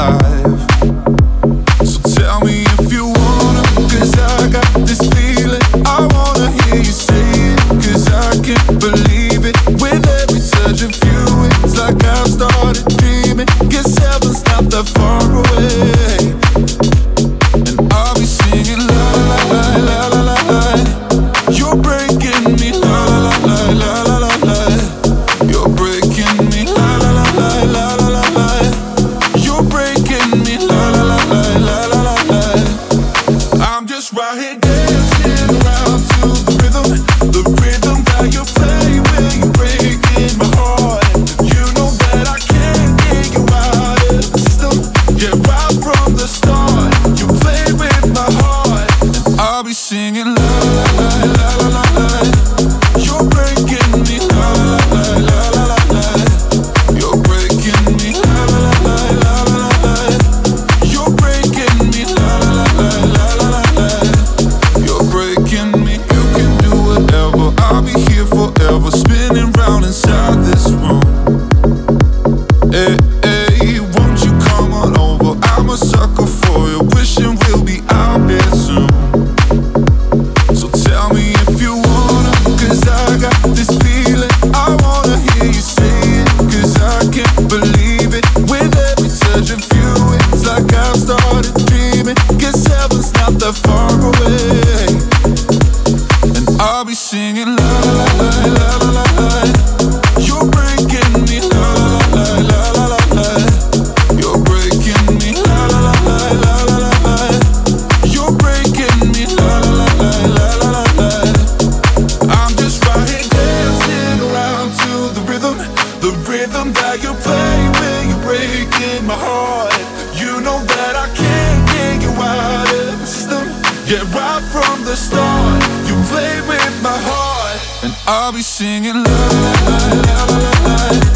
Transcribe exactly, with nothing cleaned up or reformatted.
alive. So tell me if you wanna, 'cause I got this feeling. I wanna hear you say it, 'cause I can't believe it. With every touch of you, it's like I've started dreaming. 'Cause heaven's not that far away, and I'll be singing la la la la la la la. You're breaking me la la la la la la la. You're breaking me la la la la la la la la. You're breaking me la la la la la la la la. I'm just right here dancing around to the rhythm, the rhythm that you play when you're breaking my heart. You know that I can't get you out of the system. Yeah, right from the start, you play with my heart, and I'll be singing la la la la la la la. You're breaking me la la la la la la la. You're breaking me la la la la la la la. You're breaking me la la la la la la la. You're breaking me. You can do whatever, I'll be here forever, spinning round inside this room. Hey, hey, won't you come on over? I'm a sucker for you, wishing we'll be out there soon. So tell me if you wanna, 'cause I got this feeling. I wanna hear you say it, 'cause I can't believe it. With every touch of you, it's like I've started dreaming. 'Cause heaven's not that far away, and I'll be singing la la la la la la la. You're breaking me la la la la la la la. You're breaking me la la la la la la la. You're breaking me la la la la la la la. I'm just right here dancing around to the rhythm, the rhythm that you play when you're breaking my heart. You know that I can't get you out of the system. Yeah, right from the start, you play with my heart, and I'll be singing la la la la la la.